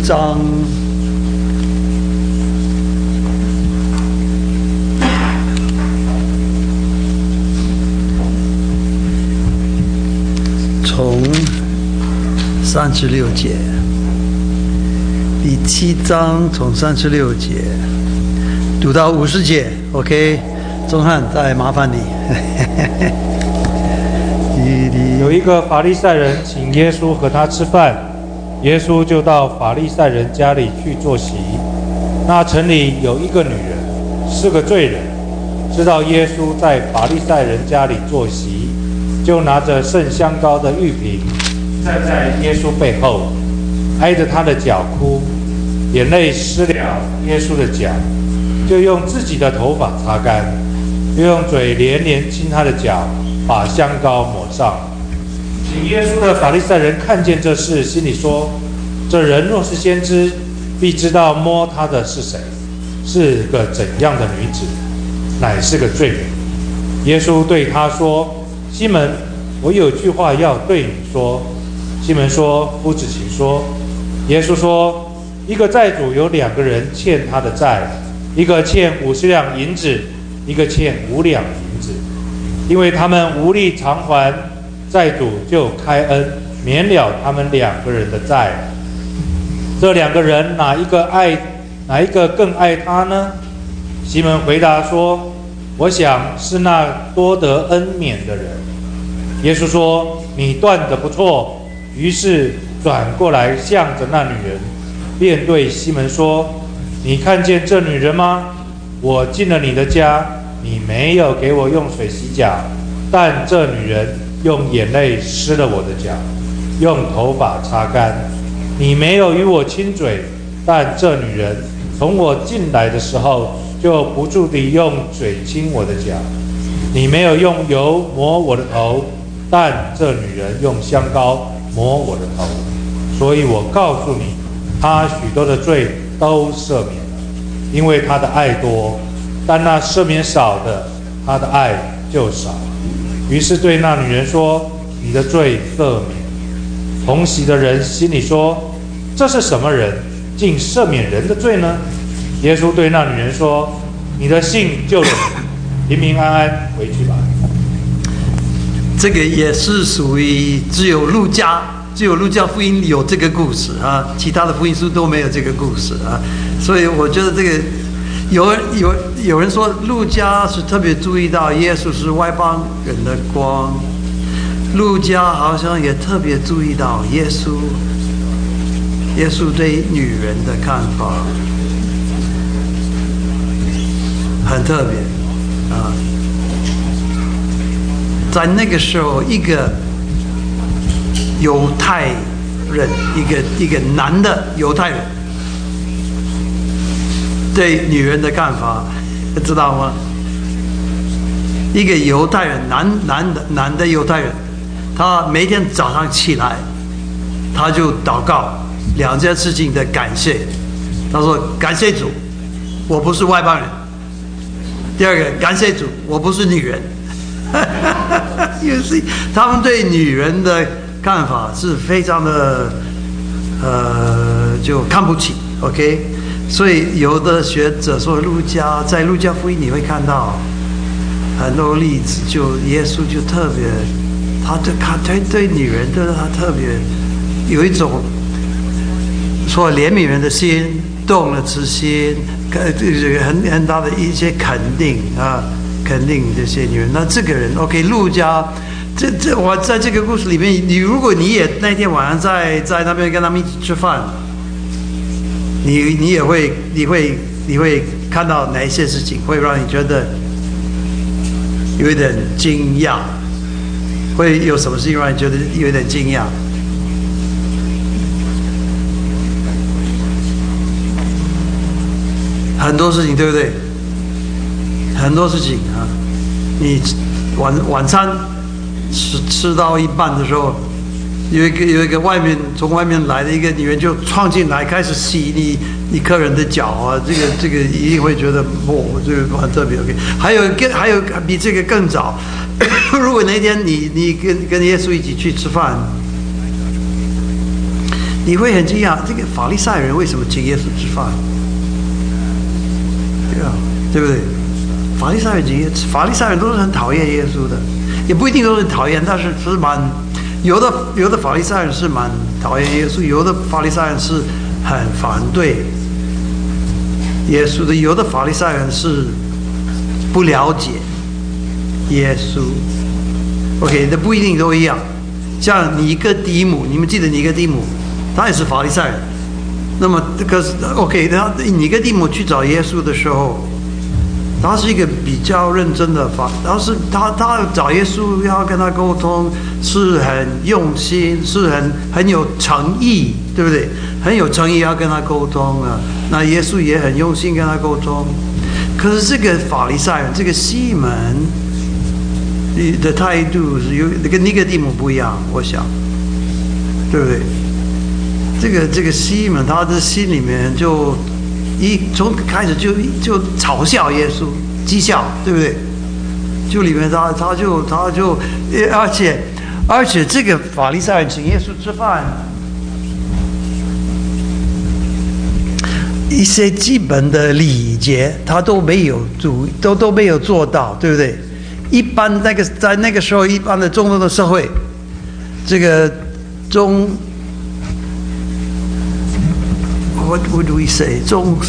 章。从36节，第7章从36节读到50节 ，OK， 钟汉，再麻烦你。 有一个法利赛人请耶稣和他吃饭，耶稣就到法利赛人家里去坐席。那城里有一个女人，是个罪人，知道耶稣在法利赛人家里坐席，就拿着盛香膏的玉瓶，站在耶稣背后，挨着他的脚哭，眼泪湿了耶稣的脚，就用自己的头发擦干，又用嘴连连亲他的脚，把香膏抹上。请耶稣的法利赛人看见这事，心里说：这人若是先知，必知道摸他的是谁，是个怎样的女子，乃是个罪人。耶稣对他说：西门，我有句话要对你说。西门说：夫子，请说。耶稣说：一个债主有2个人欠他的债，一个欠50两银子，一个欠5两银子。因为他们无力偿还，债主就开恩，免了他们2个人的债。这2个人哪一个更爱他呢？西门回答说：我想是那多得恩免的人。耶稣说：你断得不错。于是转过来向着那女人，便对西门说：你看见这女人吗？我进了你的家，你没有给我用水洗脚，但这女人用眼泪湿了我的脚，用头发擦干。你没有与我亲嘴，但这女人从我进来的时候就不住地用嘴亲我的脚。你没有用油抹我的头，但这女人用香膏抹我的头。所以我告诉你，她许多的罪都赦免了，因为她的爱多；但那赦免少的，她的爱就少。于是对那女人说：你的罪赦免。同席的人心里说：这是什么人，竟赦免人的罪呢？耶稣对那女人说：你的信救了你，平平安安回去吧。 这个也是属于只有路加福音有这个故事啊，其他的福音书都没有这个故事啊。所以我觉得这个有人说路加是特别注意到耶稣是外邦人的光，路加好像也特别注意到耶稣对女人的看法很特别啊。在那个时候，一个犹太人，一个男的犹太人对女人的看法，知道吗？一个犹太人，男的犹太人，他每天早上起来，他就祷告2件事情的感谢。他说：感谢主，我不是外邦人；第二个，感谢主，我不是女人。他们对女人的看法是非常的就看不起 ，OK？ 所以有的学者说，在路加福音你会看到很多例子，就耶稣就特别，他对女人对他特别有一种说怜悯人的心，动了慈心，很大的一些肯定啊。肯定这些女人。那这个人 ，OK， 路加，我在这个故事里面，如果你也那天晚上在那边跟他们一起吃饭，你会看到哪一些事情会让你觉得有一点惊讶？会有什么事情让你觉得有一点惊讶？很多事情，对不对？很多事情啊，你晚餐吃到一半的时候，有一个从外面来的一个女人就闯进来，开始洗你客人的脚啊，这个一定会觉得这个很特别 OK。还有比这个更早，如果那天你跟耶稣一起去吃饭， 你会很惊讶，这个法利赛人为什么请耶稣吃饭？对啊，对不对？法利赛人都是很讨厌耶稣的，也不一定都是讨厌，但是有的法利赛人是蛮讨厌耶稣，有的法利赛人是很反对耶稣的，有的法利赛人是不了解耶稣。OK， 这不一定都一样。像尼哥底母，你们记得尼哥底母，他也是法利赛人。那么可是 OK， 尼哥底母去找耶稣的时候，他是一个比较认真的他找耶稣要跟他沟通，是很用心，是很有诚意，对不对？很有诚意要跟他沟通啊。那耶稣也很用心跟他沟通。可是这个法利赛人，这个西门的态度是跟尼哥底母不一样，我想，对不对？这个西门他的心里面从开始就嘲笑耶稣，讥笑，对不对？就里面他就，而且这个法利赛人请耶稣吃饭，一些基本的礼节他都没有都没有做到，对不对？一般在那个时候，一般的中东的社会，这个What would we say？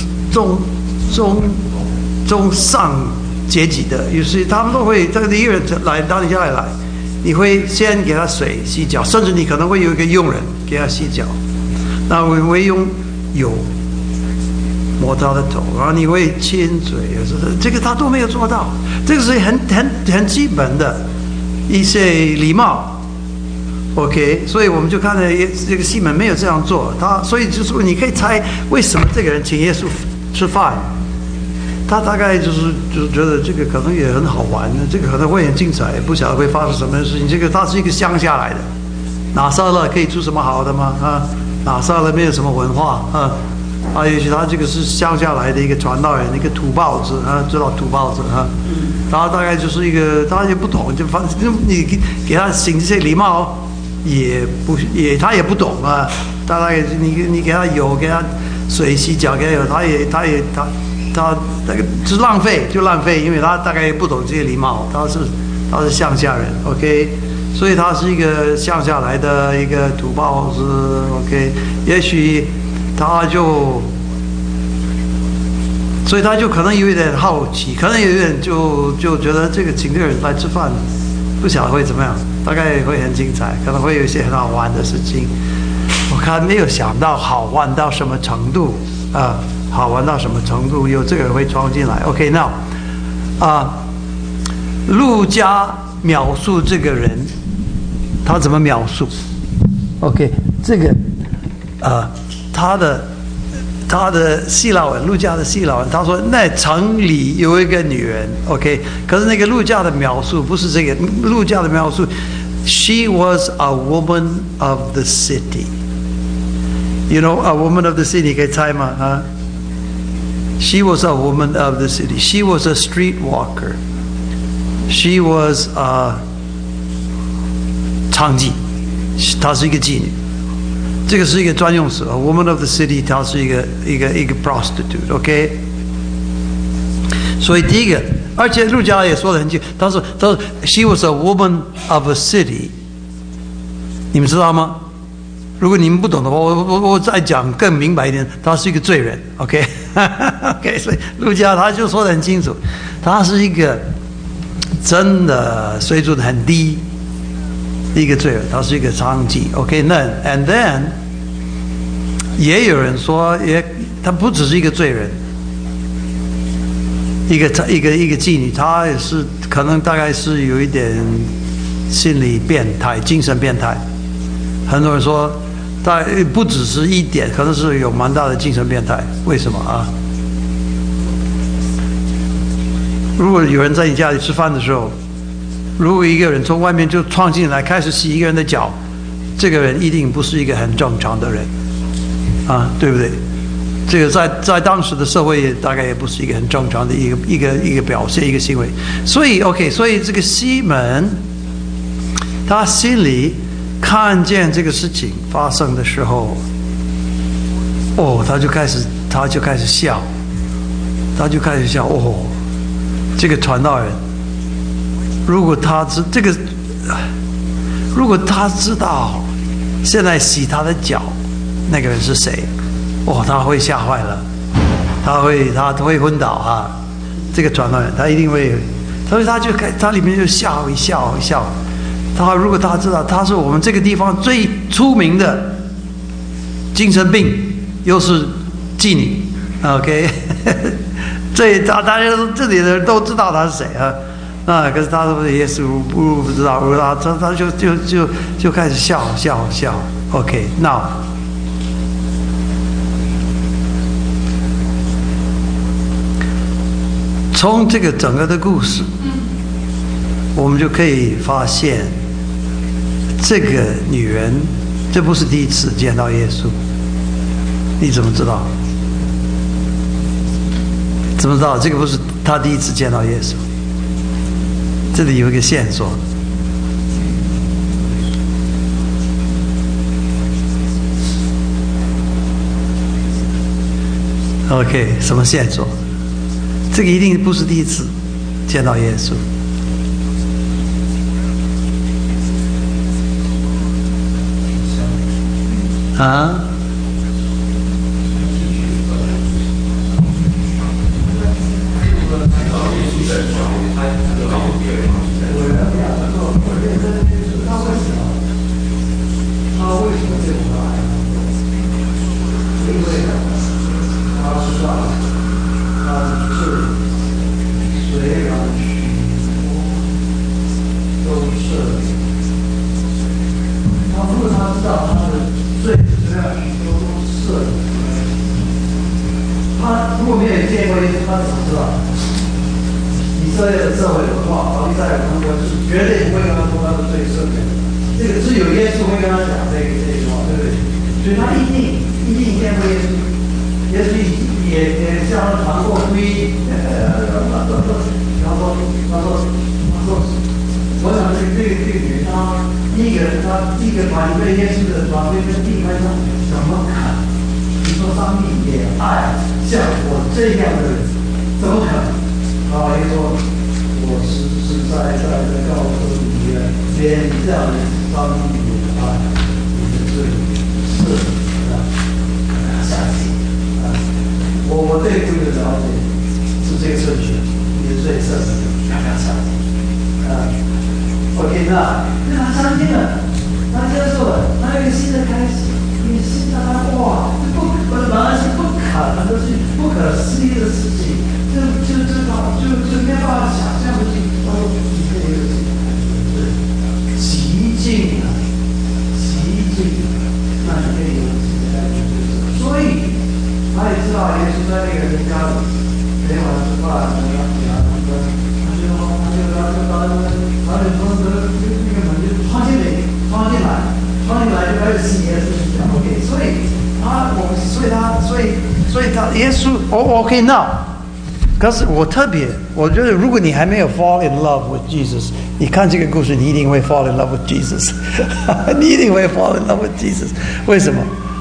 中上阶级的，有时他们都会这个一个人到你家里来，你会先给他水洗脚，甚至你可能会有一个佣人给他洗脚，那我会用油抹他的头，然后你会亲嘴，这个他都没有做到，这个是很基本的一些礼貌。OK， 所以我们就看到这个西门没有这样做，所以就是你可以猜为什么这个人请耶稣吃饭，他大概就是觉得这个可能也很好玩，这个可能会很精彩，不晓得会发生什么事情。这个他是一个乡下来的，拿撒勒可以出什么好的吗？拿撒勒没有什么文化也许他这个是乡下来的一个传道人，一个土包子知道土包子他大概就是一个他也不懂，反正你给他行这些礼貌。他也不懂啊，大概你给他油，给他水洗脚，给他油，他那个就是浪费，因为他大概也不懂这些礼貌，他是乡下人 ，OK， 所以他是一个乡下来的一个土包子 ，OK， 也许所以他就可能有一点好奇，可能有一点就觉得这个请这个人来吃饭，不晓得会怎么样。大概会很精彩，可能会有一些很好玩的事情。我看没有想到好玩到什么程度好玩到什么程度，有这个人会闯进来。OK， now路加描述这个人，他怎么描述 ？OK， 这个他的希腊文，路加的希腊文，他说那城里有一个女人 ，OK， 可是那个路加的描述不是这个，路加的描述 ，She was a woman of the city. You know, a woman of the city， 可以猜吗？She was a woman of the city. She was a street walker. She was a 娼妓，她是一个妓女。这个是一个专用词 ，a woman of the city， 它是一个 prostitute，OK。所以第一个，而且路加也说得很清楚，他说 she was a woman of a city， 你们知道吗？如果你们不懂的话，我再讲更明白一点，他是一个罪人 ，OK， OK， 所以路加他就说得很清楚，他是一个真的水准很低。一个罪人，他是一个娼妓 ，OK， 那 and then 也有人说，他不只是一个罪人，一个妓女，她也是可能大概是有一点心理变态、精神变态。很多人说，他不只是一点，可能是有蛮大的精神变态。为什么啊？如果有人在你家里吃饭的时候，如果一个人从外面就闯进来，开始洗一个人的脚，这个人一定不是一个很正常的人，对不对？这个在当时的社会也大概也不是一个很正常的一个表现，一个行为。所以 OK， 所以这个西门，他心里看见这个事情发生的时候， 哦，他就开始笑，哦，这个传道人，如果他知道现在洗他的脚那个人是谁，哦，他会吓坏了，他会昏倒啊！这个传道人他一定会，所以他里面就笑一笑。如果他知道他是我们这个地方最出名的精神病，又是妓女 ，OK， 大家这里的人都知道他是谁啊？可是他说耶稣不知道，他就开始笑 ，OK， now。从这个整个的故事，我们就可以发现，这个女人这不是第一次见到耶稣。你怎么知道？怎么知道这个不是她第一次见到耶稣？这里有一个线索。OK， 什么线索？这个一定不是第一次见到耶稣。啊？我对这个了解是这个顺序，也是最正的，大家相信。OK， 那他相信了，他接受了，他有一个新的开始，你信他，哇，这本来是不可能的事情，不可思议的事情，就没办法想象的事情，他说你这个是极尽了，那你可以有自己的，所以。他也知道耶稣在那个人家里每晚吃饭，他就那个门就闯进来就开始信耶稣讲 OK， 所以他耶稣OK now， 可是我觉得如果你还没有 fall in love with Jesus， 你看这个故事你一定会 fall in love with Jesus， 你一定会 fall in love with Jesus， 为什么？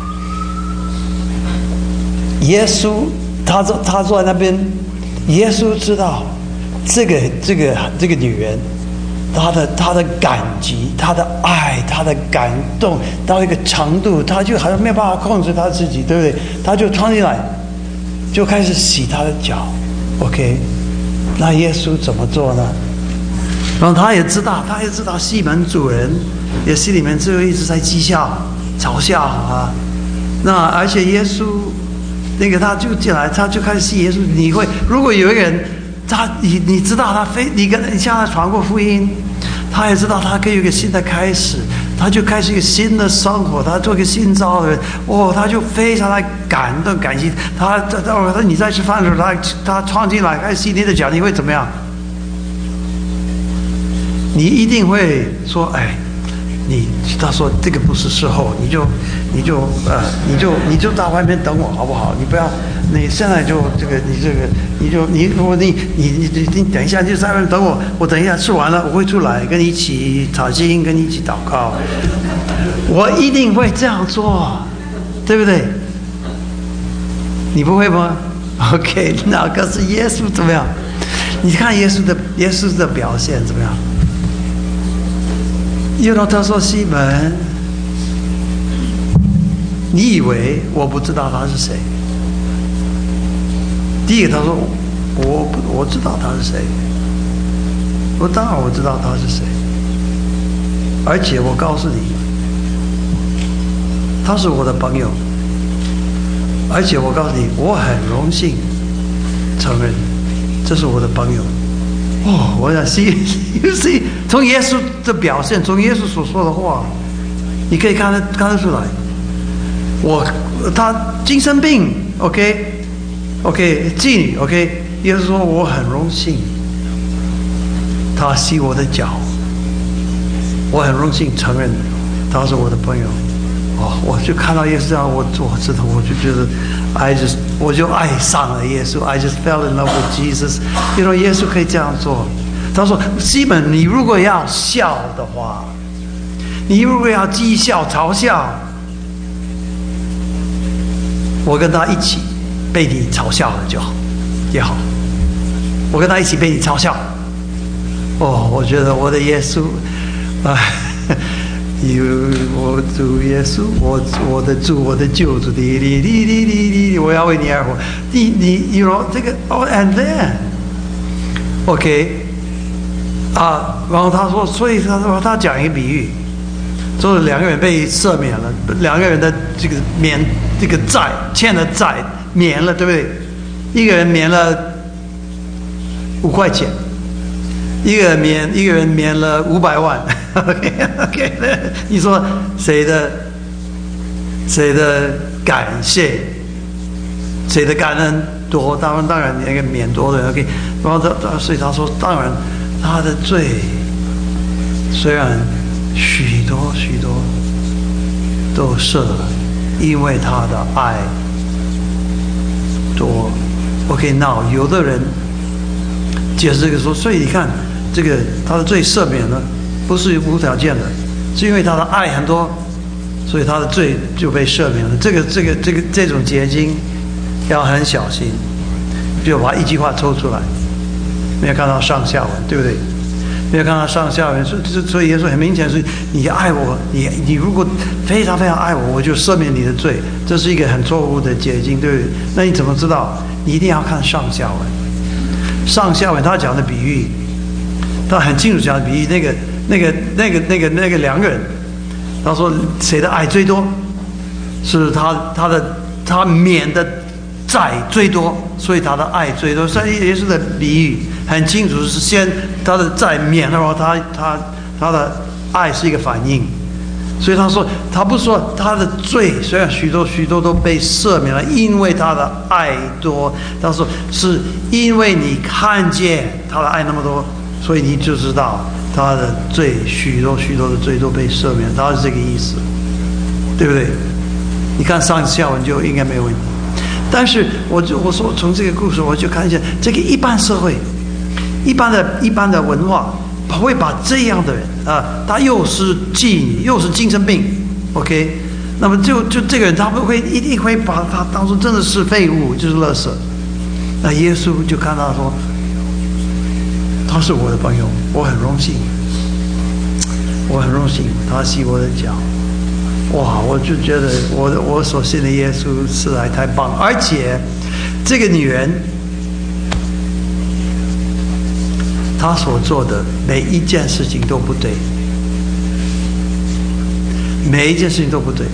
耶稣他坐在那边，耶稣知道这个女人，她的感激，她的爱，她的感动到一个程度，她就好像没有办法控制她自己，对不对？她就冲进来，就开始洗她的脚。OK， 那耶稣怎么做呢？然后他也知道西门主人也心里面就一直在讥笑、嘲笑啊。那而且耶稣。那个他就进来，他就开始信耶稣。如果有一个人，你知道你向他传过福音，他也知道他可以有一个新的开始，他就开始一个新的生活，他做一个新造的人。他就非常的感动感激。他你在吃饭的时候，他闯进来开始洗你的脚，你会怎么样？你一定会说，他说这个不是时候，你就在外面等我好不好？你不要，你现在就你等一下就在外面等我，我等一下吃完了我会出来跟你一起查经，跟你一起祷告，我一定会这样做，对不对？ 你不会吗 ？OK， 那可是耶稣怎么样？你看耶稣的表现怎么样？他说西门，你以为我不知道他是谁？第一个他说我知道他是谁，当然我知道他是谁，而且我告诉你，他是我的朋友，而且我告诉你，我很荣幸承认这是我的朋友。我想 see 从耶稣的表现，从耶稣所说的话，你可以看得出来，他精神病 OK 妓女 OK， 耶稣说我很荣幸他洗我的脚，我很荣幸承认他是我的朋友。我就看到耶稣这样，我知道，我就觉得我就爱上了耶稣。I just fell in love with Jesus。耶稣可以这样做。他说：“西门，你如果要笑的话，你如果要讥笑、嘲笑，我跟他一起被你嘲笑了就好，也好。我跟他一起被你嘲笑。我觉得我的耶稣，我主耶稣，我的主，我的救主，我要为你而活。你这个and then OK 然后他说，所以他讲一个比喻，就是2个人被赦免了，2个人的这个债欠的债免了，对不对？一个人免了5块钱，一个人免了500万。OK， 你说谁的感谢，谁的感恩多？当然那个免多的人 OK。然后所以他说，当然他的罪虽然许多都赦了，因为他的爱多。OK， 那有的人解释这个说，所以你看这个他的罪赦免了。不是无条件的，是因为他的爱很多，所以他的罪就被赦免了。这种结晶要很小心，就把一句话抽出来，没有看到上下文，对不对？没有看到上下文，所以耶稣很明显是：你爱我，你如果非常非常爱我，我就赦免你的罪。这是一个很错误的结晶，对不对？那你怎么知道？你一定要看上下文。上下文他讲的比喻，他很清楚讲的比喻，那个2个人，他说谁的爱最多，是他免的债最多，所以他的爱最多。所以耶稣的比喻很清楚，是先他的债免了，然后他的爱是一个反应。所以他说，他不说他的罪虽然许多都被赦免了，因为他的爱多。他说是因为你看见他的爱那么多，所以你就知道。他的罪许多的罪都被赦免，他是这个意思，对不对？你看上下文就应该没有问题。但是我说从这个故事我就看见，这个一般社会、一般的文化会把这样的人他又是妓女又是精神病 ，OK， 那么就这个人他一定会把他当作真的是废物，就是垃圾。那耶稣就看到说。他是我的朋友，我很荣幸，他洗我的脚。我就觉得我所信的耶稣实在太棒了。而且这个女人她所做的每一件事情都不对，每一件事情都不对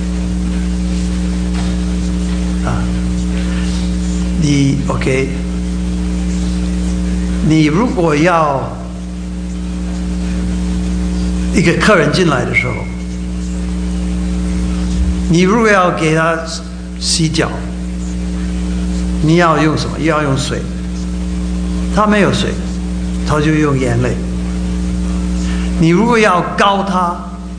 你 OK， 你如果要一个客人进来的时候，你如果要给他洗脚，你要用什么？要用水。他没有水，他就用眼泪。你如果要膏他，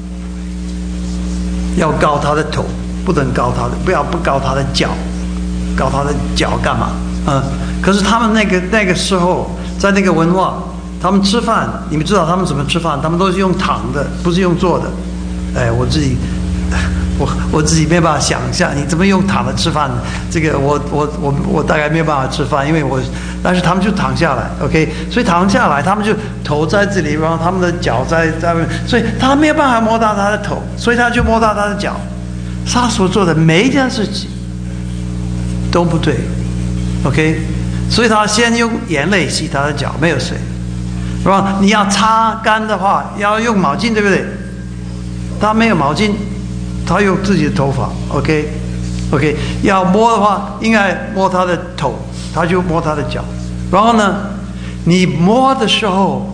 要膏他的头，不能膏他的，不膏他的脚，膏他的脚干嘛？可是他们那个时候，在那个文化，他们吃饭，你们知道他们怎么吃饭？他们都是用躺的，不是用坐的。我自己我自己没办法想象，你怎么用躺着吃饭？这个我大概没有办法吃饭，因为但是他们就躺下来 ，OK， 所以躺下来，他们就头在这里，然后他们的脚在外面，所以他没有办法摸到他的头，所以他就摸到他的脚。他所做的每一件事情都不对 ，OK， 所以他先用眼泪洗他的脚，没有水，然后你要擦干的话，要用毛巾，对不对？他没有毛巾。他用自己的头发 ，OK， 要摸的话，应该摸他的头，他就摸他的脚。然后呢，你摸的时候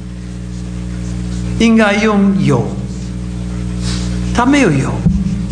应该用油，他没有油，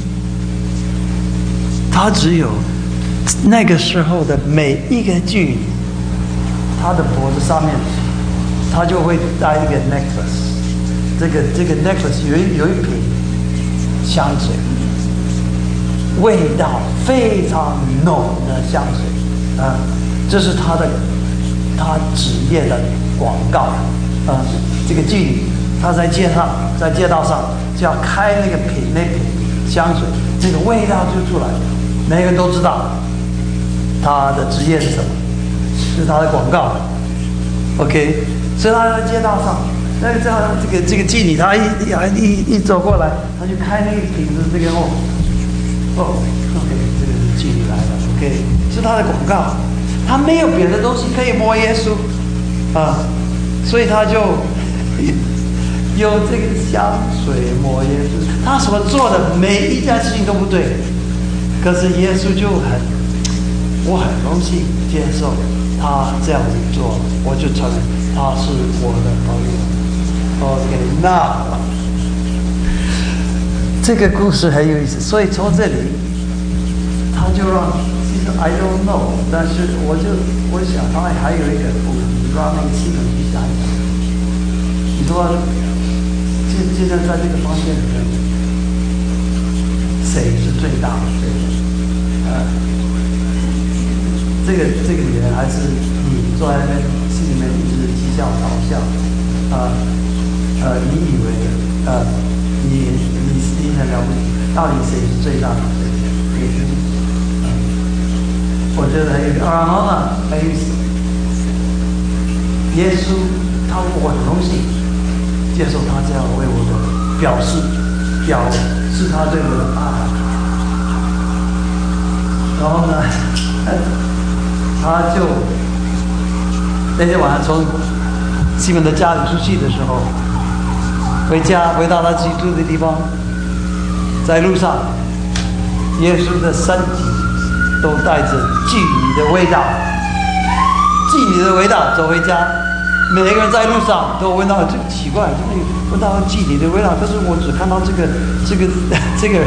他只有那个时候的每一个距离，他的脖子上面，他就会戴一个 necklace， 这个 necklace 有一瓶香水，味道非常浓的香水，这是他职业的广告，这个距离，他在街道上就要开那瓶香水，这个味道就出来了，每个人都知道他的职业是什么，是他的广告 ，OK， 所以他在街道上。那这样，这个妓女，她一走过来，她就开那个瓶子，这个OK， 这个是妓女来了 ，OK， 是她的广告，她没有别的东西可以摸耶稣，所以她就用这个香水摸耶稣。她所做的每一件事情都不对，可是耶稣就我很荣幸接受他这样子做，我就承认他是我的朋友。OK， 那这个故事很有意思，所以从这里，他就其实 I don't know， 但是我想他还有一个故事，你让那个气氛去想一想。你说，现在在这个房间里面，谁是最大的罪人？这个女人还是你坐在那边心里面一直讥笑嘲笑？你以为你很了不起，到底谁是最大的罪人？我觉得然后呢，很有意思。耶稣我很荣幸接受他这样为我的表示他对我的爱。然后呢，他就那天晚上从西门的家里出去的时候，回到他居住的地方，在路上，耶稣的身体都带着妓女的味道，走回家。每个人在路上都闻到，这个奇怪，闻到妓女的味道，可是我只看到这个人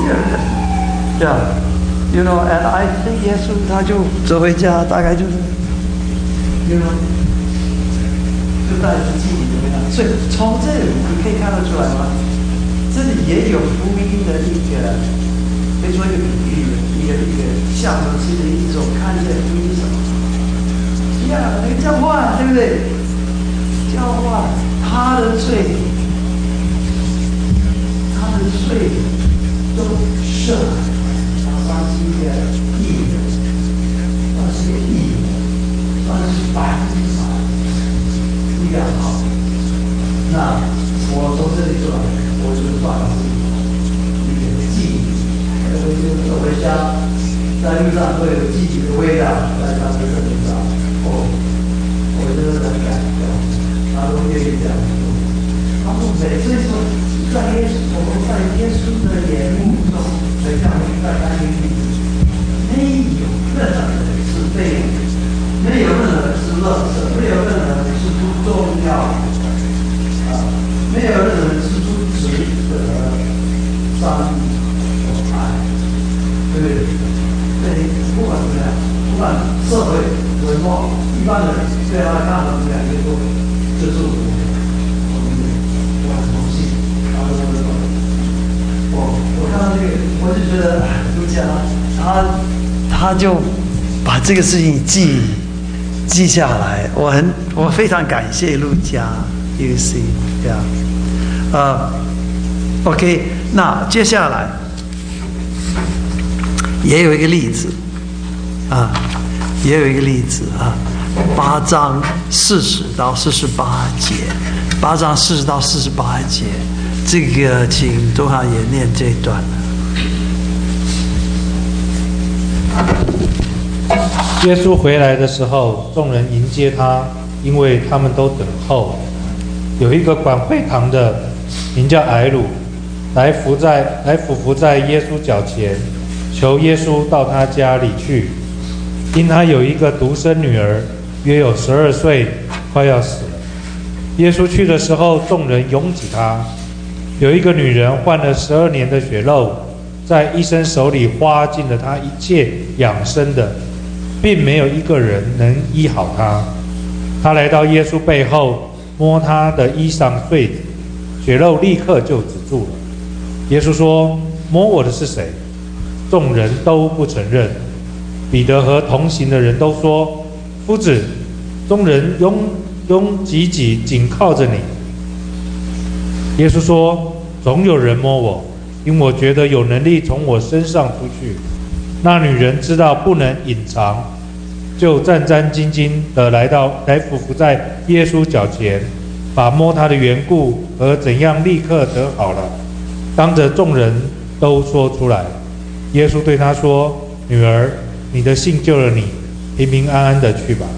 ，Yeah，you know，and I think 耶稣他就走回家，大概就是，you know，就带着妓女的味道。所以从这里你可以看得出来吗？这里也有福音的一个，可以说一个比喻，一个象征性的一种看见福音什么？呀，那个交换，对不对？交换他的罪都赦了，他是一个义人，算是100%一个好。那我从这里出来，我就算是一个妓女，走回家，在路上会有妓女的味道在他的身上。我真的很感动。他都愿意这样做，他说每次说我们在耶稣的眼目中，很像在看一个例子，没有任何人是废物，没有任何人是垃圾，没有任何人是不重要的，没有任何人是不值得上帝所爱，对不对？所以不管怎么样，不管社会文化，一般人对他看法怎么样，也都。这是我很荣幸，我看到这个，我就觉得陆家他就把这个事情记下来，我非常感谢陆家 ，you see， yeah， OK， 那接下来也有一个例子啊，也有一个例子啊，8章40到48节，8章40到48节，这个请多汉也念这一段。 耶稣回来的时候，众人迎接他，因为他们都等候。有一个管会堂的，名叫睚鲁，来伏在耶稣脚前，求耶稣到他家里去，因他有一个独生女儿，约有12岁，快要死了。耶稣去的时候，众人拥挤他。有一个女人患了12年的血漏，在医生手里花尽了他一切养生的，并没有一个人能医好他。他来到耶稣背后，摸他的衣裳穗子，血漏立刻就止住了。耶稣说：“摸我的是谁？”众人都不承认。彼得和同行的人都说：“夫子，众人拥挤紧靠着你。”耶稣说：“总有人摸我，因我觉得有能力从我身上出去。”那女人知道不能隐藏，就战战兢兢地来俯伏在耶稣脚前，把摸他的缘故和怎样立刻得好了，当着众人都说出来。耶稣对他说：“女儿，你的信救了你，平平安安的去吧。”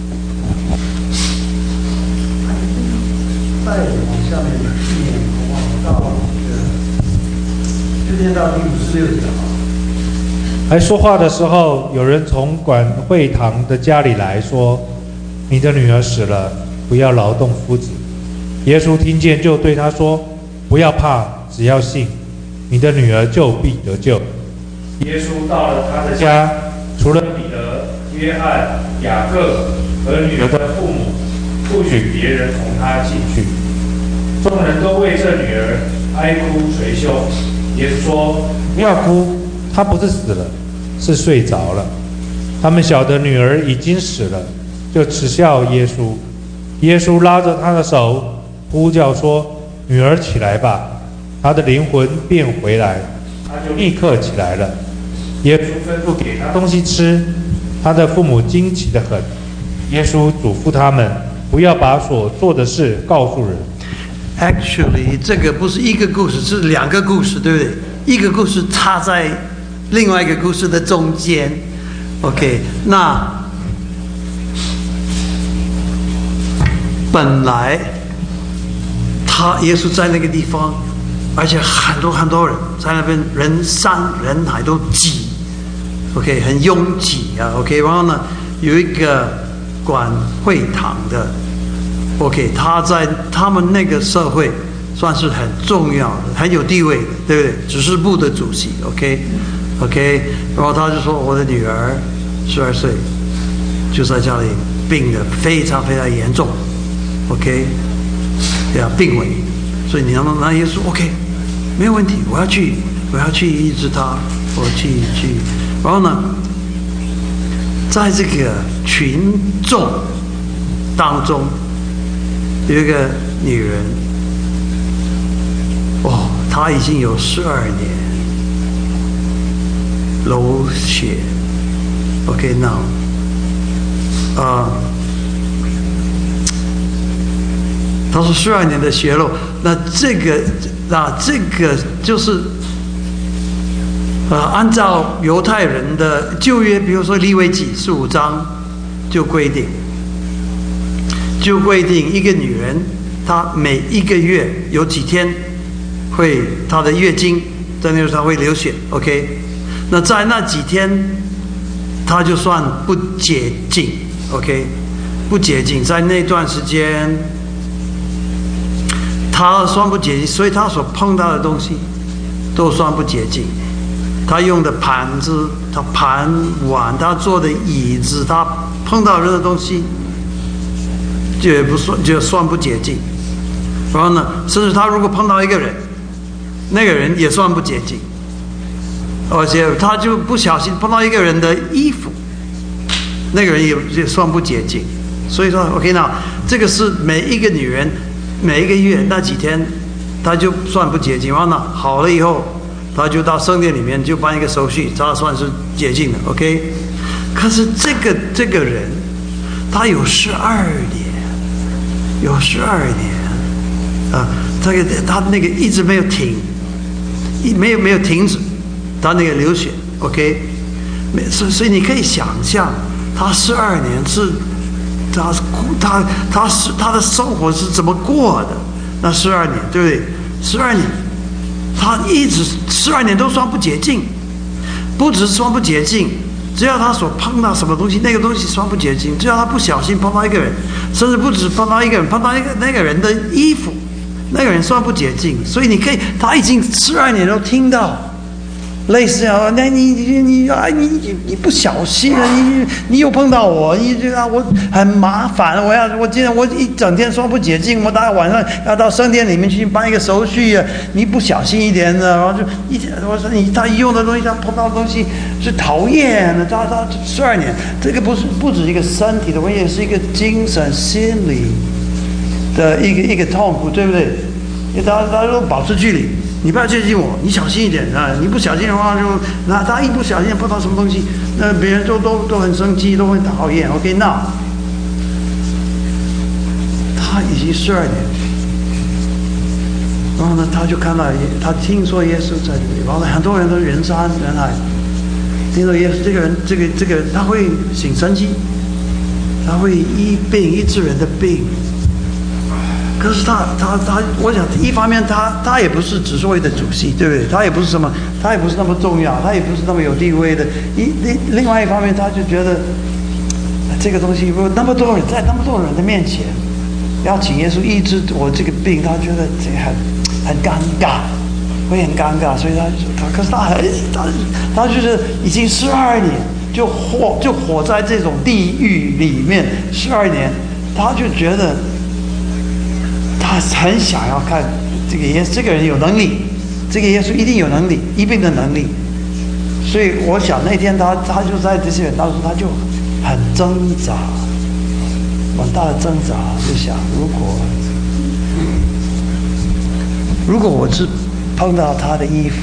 再往下面念，往到就念到第56节。 还说话的时候，有人从管会堂的家里来说：“你的女儿死了，不要劳动夫子。”耶稣听见，就对他说：“不要怕，只要信，你的女儿就必得救。”耶稣到了他的家，除了彼得、约翰、雅各和女儿的父母，不许别人从他进去。众人都为这女儿哀哭捶胸。耶稣说：“不要哭，她不是死了，是睡着了。”他们晓得女儿已经死了，就耻笑耶稣。耶稣拉着她的手，呼叫说：“女儿起来吧！”她的灵魂便回来，她就立刻起来了。耶稣吩咐给她东西吃，她的父母惊奇得很。耶稣嘱咐他们，不要把所做的事告诉人。 Actually， 这个不是一个故事，是2个故事，对不对？一个故事插在另外一个故事的中间。OK， 那本来耶稣在那个地方，而且很多人在那边，人山人海都挤。OK， 很拥挤啊。OK， 然后呢，有一个管会堂的。OK， 他在他们那个社会算是很重要的、很有地位的，对不对？执事部的主席。OK， 然后他就说：“我的女儿12岁，就在家里病得非常非常严重。OK， 病危，所以你让耶稣 OK， 没有问题，我要去医治他，我去。然后呢，在这个群众当中。”有一个女人，她已经有12年流血。OK， now， 她说12年的血漏，那这个就是按照犹太人的旧约，比如说利未记15章就规定一个女人，她每一个月有几天会她的月经，在那个时候会流血。OK， 那在那几天，她就算不洁净。OK， 不洁净，在那段时间，她算不洁净，所以她所碰到的东西都算不洁净。她用的盘子、她盘碗、她坐的椅子、她碰到任何东西。就算不洁净，然后呢，甚至他如果碰到一个人，那个人也算不洁净，而且他就不小心碰到一个人的衣服，那个人也算不洁净。所以说 ，OK， 那这个是每一个女人每一个月那几天他就算不洁净。完了好了以后，他就到圣殿里面就办一个手续，他算是洁净了。OK， 可是这个人，他有12年啊，他那个一直没有停，没有停止，他那个流血。OK， 所以你可以想象，他12年是他的生活是怎么过的？那12年，对不对？12年，他一直12年都算不洁净，不只是算不洁净，只要他所碰到什么东西，那个东西算不洁净；只要他不小心碰到一个人，甚至不止碰到一个人，碰到那个人的衣服，那个人算不洁净。所以你可以，他已经12年都听到类似啊，那你不小心了，你又碰到我，你觉得我很麻烦，我今天我一整天说不洁净，我大概晚上要到圣殿里面去办一个手续啊，你不小心一点的，然后就我说他用的东西，他碰到的东西是讨厌的，他12年，这个不止一个身体的问题，也是一个精神心理的一个痛苦，对不对？因为大家都保持距离。你不要接近我，你小心一点啊！你不小心的话那他一不小心碰到什么东西，那别人都很生气，都很讨厌。OK， 那他已经12年，然后呢，他就看到他听说耶稣在这里，然后很多人都人山人海，听说耶稣这个人他会行神迹，他会医治人的病。可是他，我想一方面他也不是只是为的主席，对不对？他也不是那么重要，他也不是那么有地位的。另外一方面，他就觉得这个东西，如果那么多人在那么多人的面前，要请耶稣医治我这个病，他觉得这个很尴尬，会很尴尬，所以可是他就是已经12年就活在这种地狱里面12年，他就觉得。他很想要看这个人有能力，这个耶稣一定有能力，医病的能力。所以我想那天他就在这些人当中，他就很挣扎，很大的挣扎，就想如果我是碰到他的衣服，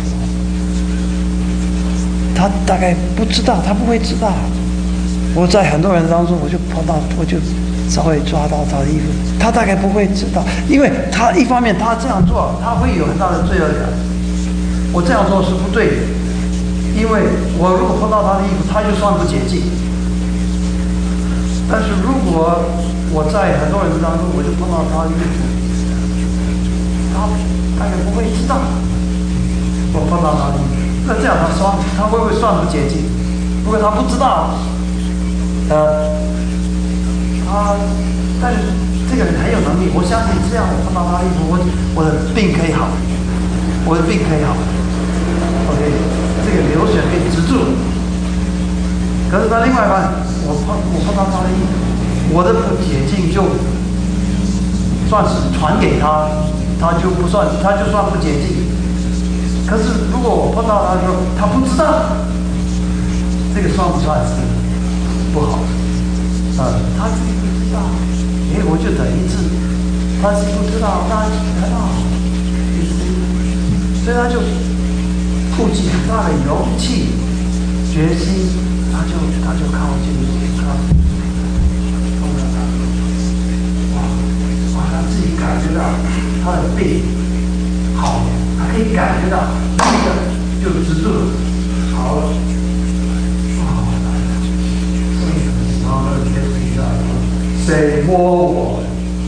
他大概不知道，他不会知道。我在很多人当中，我就碰到，我就稍微抓到他的衣服，他大概不会知道，因为他一方面他这样做，他会有很大的罪恶感。我这样做是不对的，因为我如果碰到他的衣服，他就算不洁净。但是如果我在很多人当中，我就碰到他的衣服，他大概不会知道我碰到他的衣服。那这样他会不会算不洁净？如果他不知道，但是这个人很有能力，我相信这样我碰到他的衣服，我的病可以好，我的病可以好。OK， 这个流血可以止住。可是他另外一半，我碰到他的衣服，我的不洁净就算是传给他，他就算不洁净。可是如果我碰到他的时候，他不知道，这个算不算是不好？他自己不知道，我就等一次，他自己不知道，他得到，所以他就鼓起很大的勇气、决心，他就靠近他，他自己感觉到他的病好，他可以感觉到那个就止住了，好了。谁摸我？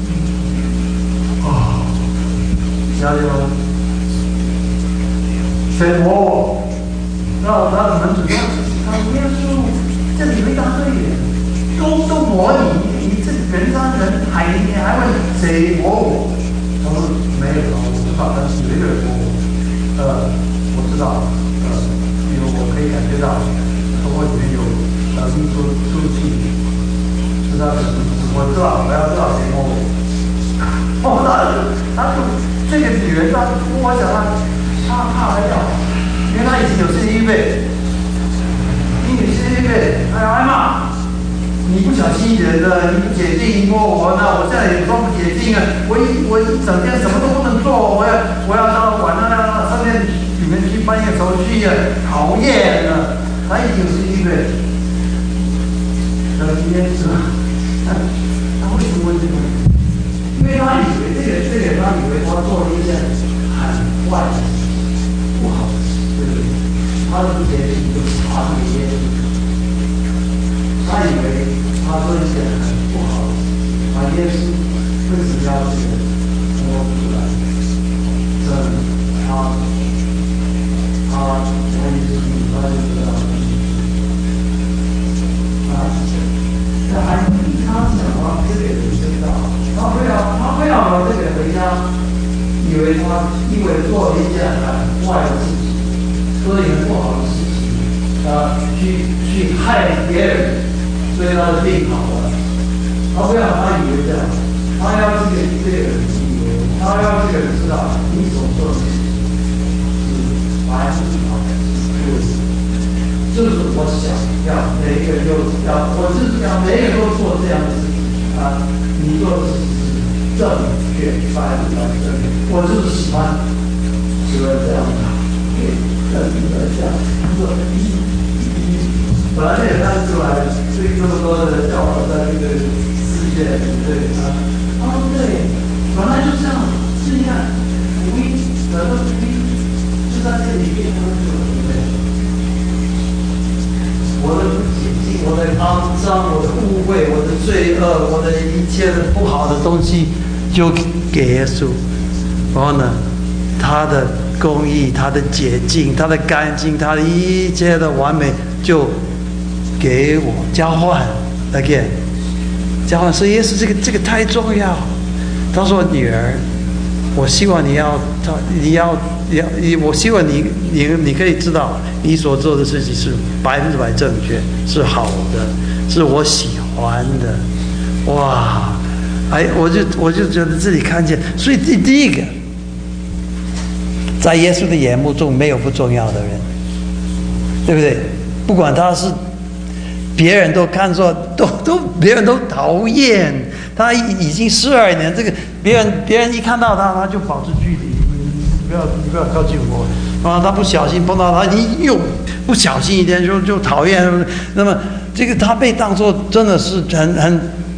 加油！谁摸我？然后他的门主说：“耶稣，这里有一大堆人，都摸你这人山人海，你还问谁摸我？”他说：“没有，我知道，但是有一个人摸我。我知道，因为我可以感觉到，头发里面有一出气。”我知道，我要知道谁摸我。他这个女人，我想她怕得要，因为她已经有心理预备，她要挨骂， 你不小心惹的，你不解禁我，那我现在也装不解禁啊！我一整天什么都不能做，我要到晚上上面你们去办一个手续啊，讨厌啊！他已经是一个耶稣，他为什么会这么？因为他以为他以为他做了一件很坏的事，不好的事，对不对？他的不解禁就是他这个耶稣，他以为他做一件很不好的事，把耶稣为什么要这个摸出来？证明他也是他就知道。这还他想啊，这个人知道，他非要把这个回家，以为他因为做了一件很坏的事情，做了一个不好的事情，去害别人，所以他的病好了。他不要他以为这样，他要这个人以为，他要这个人知道你所做的事情是白不好的，就是我想要每一个人都要，我就是想每一个人都做这样的事情啊！你做的事情是正确，百分之百正确。我就是喜欢这样的，这样做。本来也看出来，对这么多的教导在这个世界里，对啊，对，本来就这样，是你看，福音，很多福音就在这里面，对。我的不洁净，我的肮脏，我的污秽，我的罪恶，我的一切的不好的东西，就给耶稣。然后呢，他的公义，他的洁净，他的干净，他的一切的完美，就给我交换 again， 交换。所以耶稣这个太重要。他说：“女儿，我希望我希望你可以知道，你所做的事情是100%正确，是好的，是我喜欢的。”哇！哎，我就觉得自己看见，所以第一个，在耶稣的眼目中没有不重要的人，对不对？不管他是别人都看作别人都讨厌他，已经12年，这个别人一看到他就保持距离。你不要靠近我，啊！他不小心碰到他，你又不小心一点就讨厌。那么这个他被当作真的是很，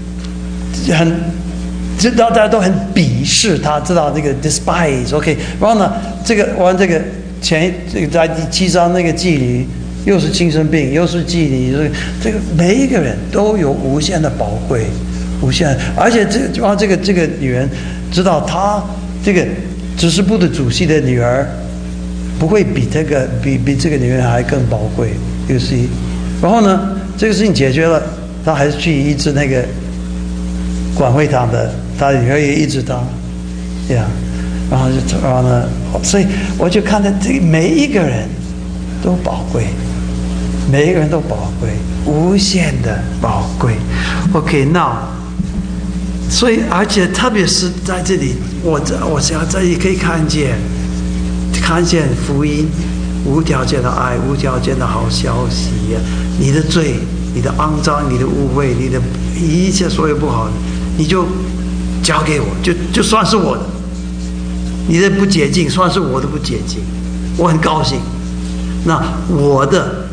知道大家都很鄙视他，知道那个 despise。OK， 然后呢，这个在第7章那个妓女，又是精神病，又是妓女，这个每一个人都有无限的宝贵，无限，而且这个女人知道她这个。执事部的主席的女儿不会比这个女人还更宝贵，you see。然后呢，这个事情解决了，他还是去医治那个管会堂的，他的女儿也医治他，呀，然后呢，所以我就看到这每一个人都宝贵，每一个人都宝贵，无限的宝贵。OK， now。所以，而且特别是在这里，我想在这里可以看见福音，无条件的爱，无条件的好消息。你的罪，你的肮脏，你的污秽，你的一切所有不好的，你就交给我，就算是我的。你的不洁净，算是我的不洁净，我很高兴。那我的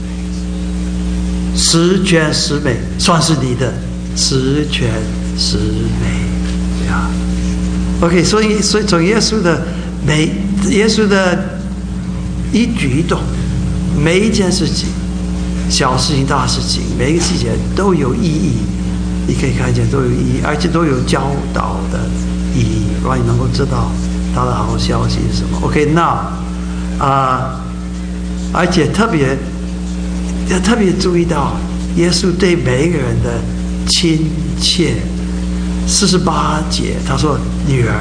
十全十美，算是你的十全十美呀。OK， 所以从耶稣的一举一动，每一件事情，小事情大事情，每一个细节都有意义，你可以看见都有意义，而且都有教导的意义，让你能够知道他的好消息是什么。OK， 那而且特别注意到耶稣对每一个人的亲切。48节，他说女儿，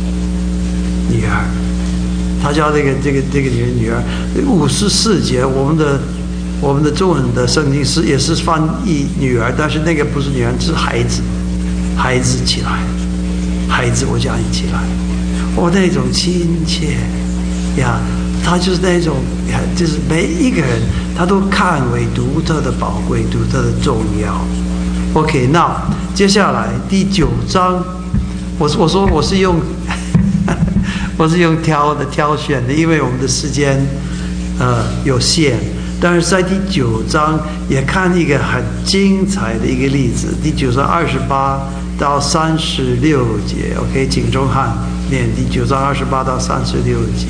他叫这个女人女儿。54节，我们的中文的圣经也是翻译女儿，但是那个不是女儿，是孩子起来，孩子，我叫你起来。那种亲切呀，他就是那种，就是每一个人他都看为独特的宝贵、独特的重要。OK， 那接下来第9章，我说我是用我是用挑选的，因为我们的时间有限。但是在第9章也看一个很精彩的一个例子，第9章28到36节。OK， 请钟汉念第9章28到36节。